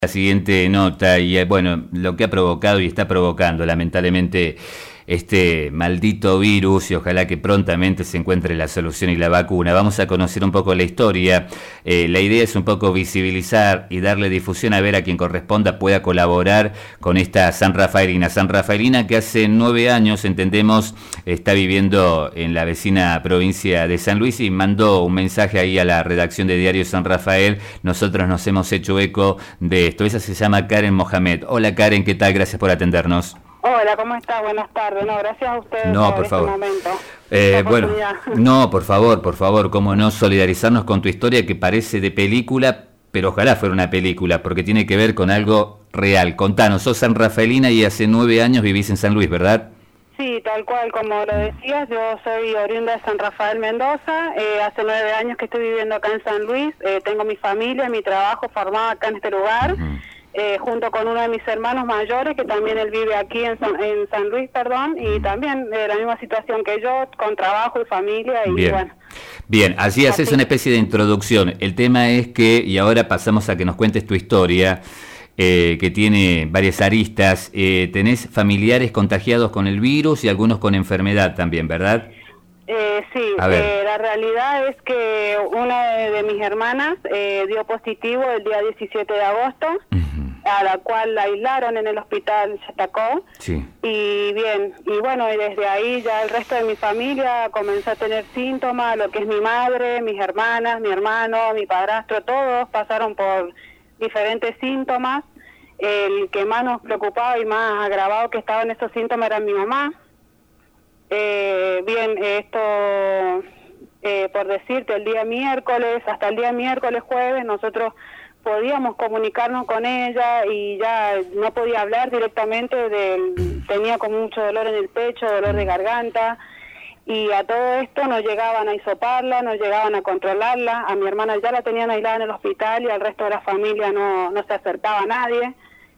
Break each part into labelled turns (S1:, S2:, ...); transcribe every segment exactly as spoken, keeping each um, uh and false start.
S1: La siguiente nota y eh, bueno, lo que ha provocado y está provocando lamentablemente este maldito virus, y ojalá que prontamente se encuentre la solución y la vacuna. Vamos a conocer un poco la historia. Eh, la idea es un poco visibilizar y darle difusión, a ver a quien corresponda pueda colaborar con esta San Rafaelina. San Rafaelina que hace nueve años, entendemos, está viviendo en la vecina provincia de San Luis y mandó un mensaje ahí a la redacción de Diario San Rafael. Nosotros nos hemos hecho eco de esto. Esa se llama Karen Mohamed. Hola Karen, ¿qué tal? Gracias por atendernos.
S2: Hola, ¿cómo está? Buenas tardes. No, gracias a ustedes
S1: no,
S2: por,
S1: por
S2: este
S1: favor.
S2: momento.
S1: Eh, bueno, no, por favor, por favor, cómo no solidarizarnos con tu historia que parece de película, pero ojalá fuera una película, porque tiene que ver con algo real. Contanos, sos San Rafaelina y hace nueve años vivís en San Luis, ¿verdad?
S2: Sí, tal cual, como lo decías, yo soy oriunda de San Rafael, Mendoza. Eh, hace nueve años que estoy viviendo acá en San Luis. Eh, tengo mi familia, mi trabajo formado acá en este lugar. Uh-huh. Eh, junto con uno de mis hermanos mayores, que también él vive aquí en San, en San Luis, perdón, y también eh, la misma situación que yo, con trabajo y familia, y
S1: Bien.
S2: bueno.
S1: Bien, así haces así. Una especie de introducción. El tema es que, y ahora pasamos a que nos cuentes tu historia, eh, que tiene varias aristas. Eh, tenés familiares contagiados con el virus y algunos con enfermedad también, ¿verdad?
S2: Eh, sí, eh, la realidad es que una de, de mis hermanas eh, dio positivo el día diecisiete de agosto, uh-huh. a la cual la aislaron en el hospital Chatacó.
S1: Sí.
S2: Y bien, y bueno, y desde ahí ya el resto de mi familia comenzó a tener síntomas, lo que es mi madre, mis hermanas, mi hermano, mi padrastro, todos pasaron por diferentes síntomas. El que más nos preocupaba y más agravado que estaba en esos síntomas era mi mamá. Eh, bien, esto, eh, por decirte, el día miércoles, hasta el día miércoles, jueves, nosotros podíamos comunicarnos con ella y ya no podía hablar directamente, del, tenía como mucho dolor en el pecho, dolor de garganta, y a todo esto nos llegaban a hisoparla, nos llegaban a controlarla. A mi hermana ya la tenían aislada en el hospital y al resto de la familia no, no se acercaba a nadie.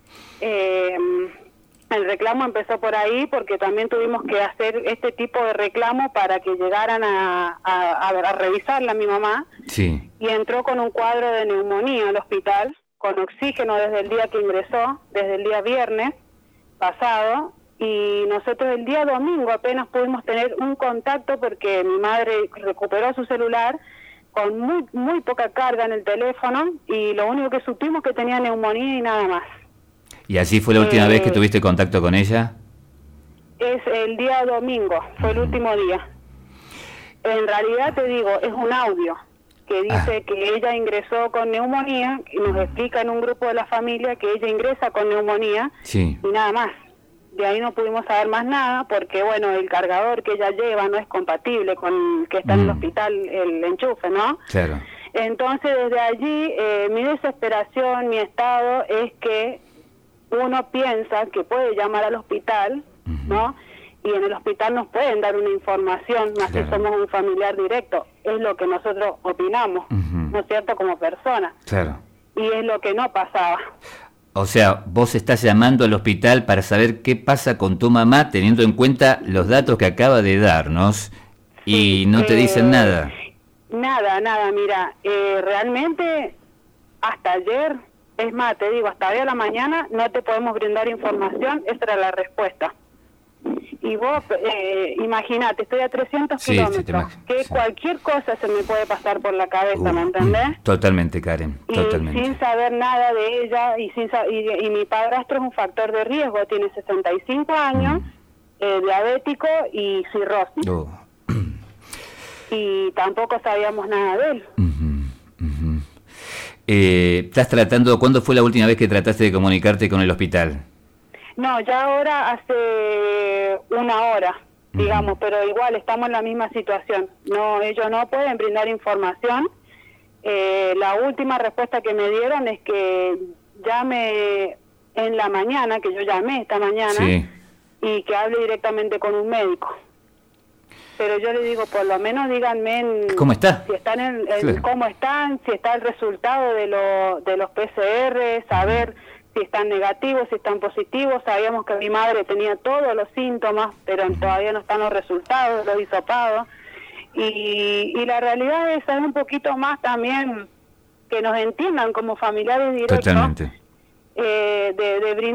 S2: Eh, El reclamo empezó por ahí porque también tuvimos que hacer este tipo de reclamo para que llegaran a, a, a revisarla a mi mamá.
S1: Sí.
S2: Y entró con un cuadro de neumonía al hospital, con oxígeno desde el día que ingresó, desde el día viernes pasado. Y nosotros el día domingo apenas pudimos tener un contacto porque mi madre recuperó su celular con muy, muy poca carga en el teléfono y lo único que supimos que tenía neumonía y nada más.
S1: ¿Y así fue la última eh, vez que tuviste contacto con ella?
S2: Es el día domingo, fue uh-huh. el último día. En realidad te digo, es un audio que dice ah. que ella ingresó con neumonía y nos explica en un grupo de la familia que ella ingresa con neumonía
S1: sí.
S2: y nada más. De ahí no pudimos saber más nada porque, bueno, el cargador que ella lleva no es compatible con el que está mm. en el hospital, el enchufe, ¿no?
S1: Claro.
S2: Entonces, desde allí, eh, mi desesperación, mi estado es que uno piensa que puede llamar al hospital, uh-huh. ¿no? Y en el hospital nos pueden dar una información, más claro. que somos un familiar directo. Es lo que nosotros opinamos, uh-huh. ¿no es cierto?, como persona.
S1: Claro.
S2: Y es lo que no pasaba.
S1: O sea, vos estás llamando al hospital para saber qué pasa con tu mamá, teniendo en cuenta los datos que acaba de darnos, sí, y no eh, te dicen nada.
S2: Nada, nada, mira, eh, realmente hasta ayer... Es más, te digo, hasta hoy a la mañana no te podemos brindar información, esa era la respuesta. Y vos, eh, imagínate, estoy a trescientos
S1: sí,
S2: kilómetros,
S1: sí,
S2: que
S1: sí.
S2: cualquier cosa se me puede pasar por la cabeza,
S1: uh,
S2: ¿me entendés?
S1: Totalmente, Karen,
S2: y
S1: totalmente.
S2: Sin saber nada de ella, y, sin y, y mi padrastro es un factor de riesgo, tiene sesenta y cinco años, uh. eh, diabético y cirrosis. Uh. Y tampoco sabíamos nada de él.
S1: Uh-huh. Eh, ¿Estás tratando, cuándo fue la última vez que trataste de comunicarte con el hospital?
S2: No, ya ahora hace una hora, digamos, uh-huh. pero igual estamos en la misma situación. No, ellos no pueden brindar información. Eh, la última respuesta que me dieron es que llame en la mañana, que yo llamé esta mañana,
S1: sí.
S2: y que hable directamente con un médico. Pero yo le digo, por lo menos díganme en,
S1: ¿cómo está?
S2: Si están en, en
S1: claro.
S2: cómo están, si está el resultado de, lo, de los P C R, saber si están negativos, si están positivos. Sabíamos que mi madre tenía todos los síntomas, pero uh-huh. todavía no están los resultados, los hisopados. Y, y la realidad es saber un poquito más también, que nos entiendan como familiares directos.
S1: Totalmente.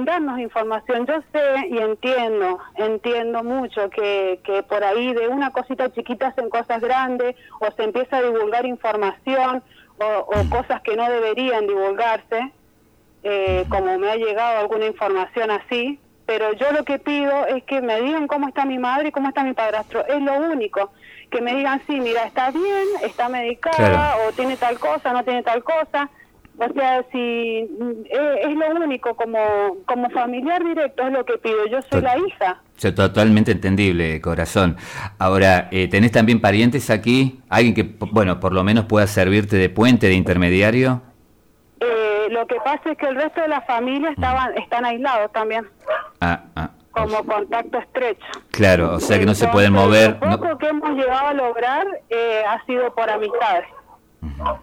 S2: brindarnos información. Yo sé y entiendo, entiendo mucho que, que por ahí de una cosita chiquita hacen cosas grandes, o se empieza a divulgar información, o, o cosas que no deberían divulgarse, eh, como me ha llegado alguna información así, pero yo lo que pido es que me digan cómo está mi madre y cómo está mi padrastro, es lo único, que me digan, sí, mira, está bien, está medicada, claro, o tiene tal cosa, no tiene tal cosa. O sea, si eh, es lo único, como como familiar directo es lo que pido. Yo soy Tot la hija.
S1: Totalmente entendible, corazón. Ahora, eh, ¿tenés también parientes aquí? ¿Alguien que, bueno, por lo menos pueda servirte de puente, de intermediario?
S2: Eh, lo que pasa es que el resto de la familia estaban mm. están aislados también. Ah, ah. Como contacto estrecho.
S1: Claro, o sea que no Entonces, se pueden mover.
S2: Lo poco
S1: no...
S2: que hemos llegado a lograr eh, ha sido por amistades. Uh-huh.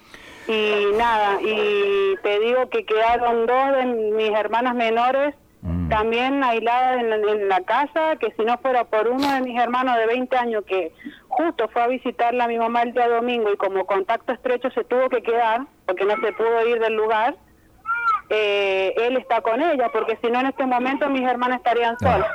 S2: Y nada, y te digo que quedaron dos de mis hermanas menores mm. también aisladas en la, en la casa, que si no fuera por uno de mis hermanos de veinte años que justo fue a visitarla a mi mamá el día domingo y como contacto estrecho se tuvo que quedar, porque no se pudo ir del lugar, eh, él está con ella, porque si no en este momento mis hermanas estarían solas.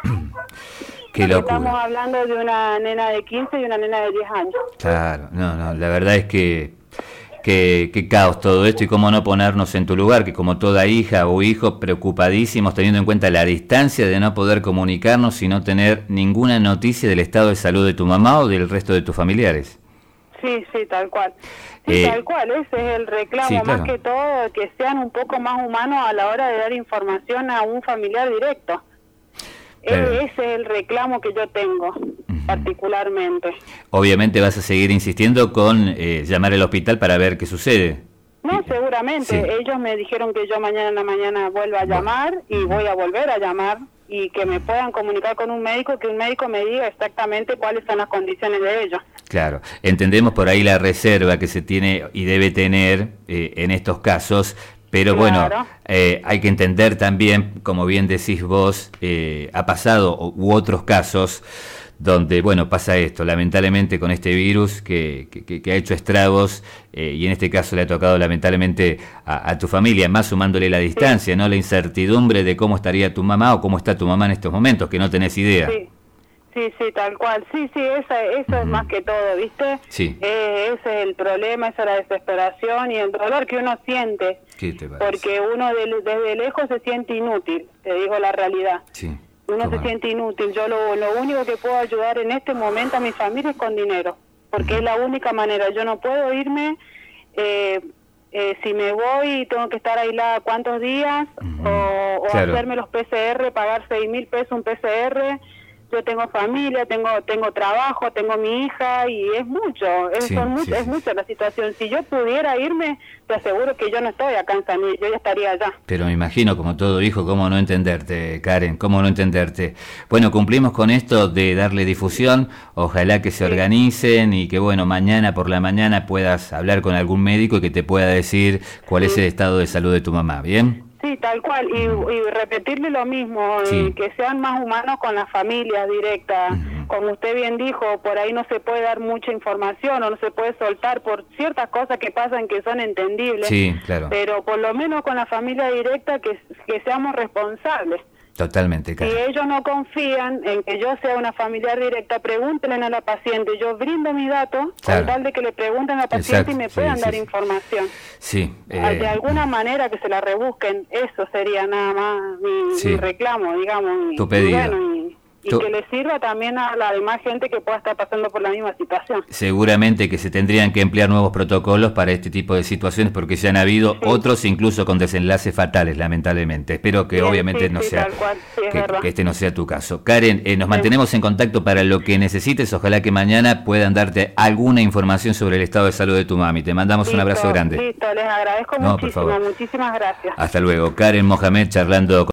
S1: Qué locura.
S2: Estamos hablando de una nena de quince y una nena de diez años.
S1: Claro, no, no, la verdad es que Qué, qué caos todo esto, y cómo no ponernos en tu lugar, que como toda hija o hijo, preocupadísimos, teniendo en cuenta la distancia de no poder comunicarnos y no tener ninguna noticia del estado de salud de tu mamá o del resto de tus familiares.
S2: Sí, sí, tal cual. Sí, eh, tal cual, ese es el reclamo, sí, claro. Más que todo, que sean un poco más humanos a la hora de dar información a un familiar directo. Pero ese es el reclamo que yo tengo, uh-huh. particularmente. Obviamente vas a seguir insistiendo con eh, llamar al hospital para ver qué sucede. No, seguramente. Sí. Ellos me dijeron que yo mañana en la mañana vuelva a llamar y uh-huh. voy a volver a llamar y que me puedan comunicar con un médico, que un médico me diga exactamente cuáles son las condiciones de ellos. Claro, entendemos por ahí la reserva que se tiene y debe tener eh, en estos casos. Pero claro. bueno, eh, hay que entender también, como bien decís vos, eh, ha pasado u otros casos donde, bueno, pasa esto, lamentablemente con este virus que, que, que ha hecho estragos eh, y en este caso le ha tocado lamentablemente a, a tu familia, más sumándole la distancia, sí. ¿no? La incertidumbre de cómo estaría tu mamá o cómo está tu mamá en estos momentos, que no tenés idea. Sí. Sí, sí, tal cual. Sí, sí, esa, eso uh-huh. es más que todo, ¿viste? Sí. Eh, ese es el problema, esa es la desesperación y el dolor que uno siente. ¿Qué te parece? Porque uno de, desde lejos se siente inútil, te digo la realidad. Sí. Uno se siente inútil. Yo lo, lo único que puedo ayudar en este momento a mi familia es con dinero, porque uh-huh. es la única manera. Yo no puedo irme, eh, eh, si me voy tengo que estar aislada cuántos días, uh-huh. o, o claro. hacerme los P C R, pagar seis mil pesos un P C R. Yo tengo familia, tengo tengo trabajo, tengo mi hija y es mucho, es, sí, son mucho, sí, es sí. mucha la situación. Si yo pudiera irme, te aseguro que yo no estoy acá en San Luis, yo ya estaría allá. Pero me imagino, como todo hijo, cómo no entenderte, Karen, cómo no entenderte. Bueno, cumplimos con esto de darle difusión, ojalá que se sí. organicen y que, bueno, mañana por la mañana puedas hablar con algún médico y que te pueda decir cuál sí. es el estado de salud de tu mamá, ¿bien? Sí, tal cual, y, y repetirle lo mismo, sí. eh, que sean más humanos con las familias directas. Uh-huh. Como usted bien dijo, por ahí no se puede dar mucha información o no se puede soltar por ciertas cosas que pasan que son entendibles, sí, claro. pero por lo menos con la familia directa que, que seamos responsables. Totalmente, claro. Si ellos no confían en que yo sea una familiar directa, pregúntenle a la paciente. Yo brindo mis datos claro. con tal de que le pregunten a la paciente Exacto. y me puedan sí, dar sí, información. Sí. Eh... De alguna manera que se la rebusquen, eso sería nada más mi, sí. mi reclamo, digamos. Tu pedido. Y, bueno, y, y tu... que le sirva también a la demás gente que pueda estar pasando por la misma situación. Seguramente que se tendrían que emplear nuevos protocolos para este tipo de situaciones porque ya han habido sí. otros incluso con desenlaces fatales, lamentablemente. Espero que sí, obviamente sí, no sí, sea sí, que, que este no sea tu caso. Karen, eh, nos sí. mantenemos en contacto para lo que necesites. Ojalá que mañana puedan darte alguna información sobre el estado de salud de tu mami. Te mandamos listo, un abrazo grande. Listo, les agradezco no, muchísimo. Muchísimas gracias. Hasta luego. Karen Mohamed charlando con